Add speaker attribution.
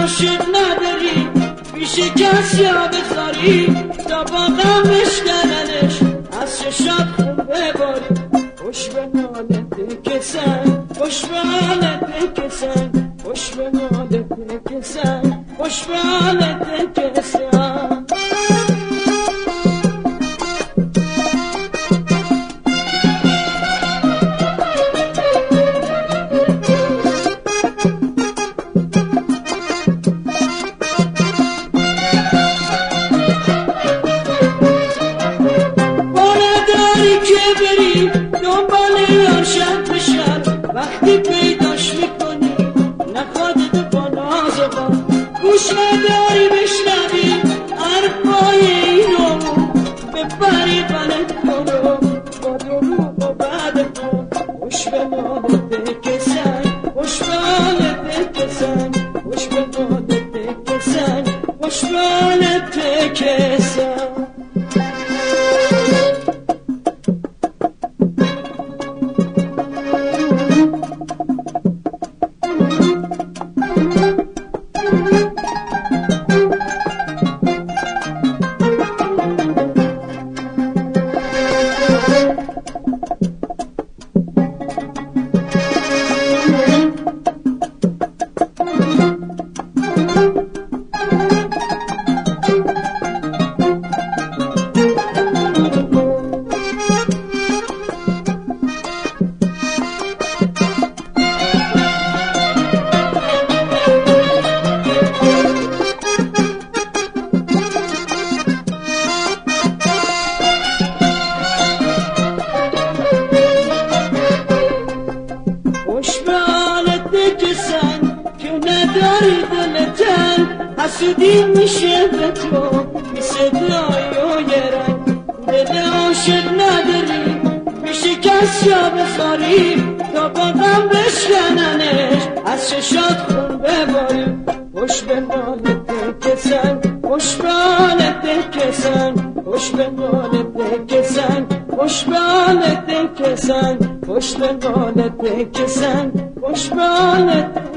Speaker 1: عاشق نداری پیش کس یا بذاری تا با غمش کردنش از چشات خون بباری خوش به نالت کسن خوش به حالت کسن خوش به نالت کسن خوش به حالت کسن که بری دنبال یار شب به شب وقتی پیداش میکنی نخواد با ناز و با گوش نداری بشنوی حرفای اینو ببری غلط کنو با دروغ و بعد کن خوش به نالت کسن خوش به حالت کسن خوش به نالت کسن خوش به حالت کسن خوش به حالت کسن که نداری دلتن حسودی میشه به تو بی صدای و یه رنگ دل عاشق نداری میشه کس یا بخاری تا با غم بشکننش از چشات خون بباری خوش به حالت کسن خوش به حالت کسن خوش به حالت کسن خوش به حالت کسن خوش به حالت کسن خوش به حالت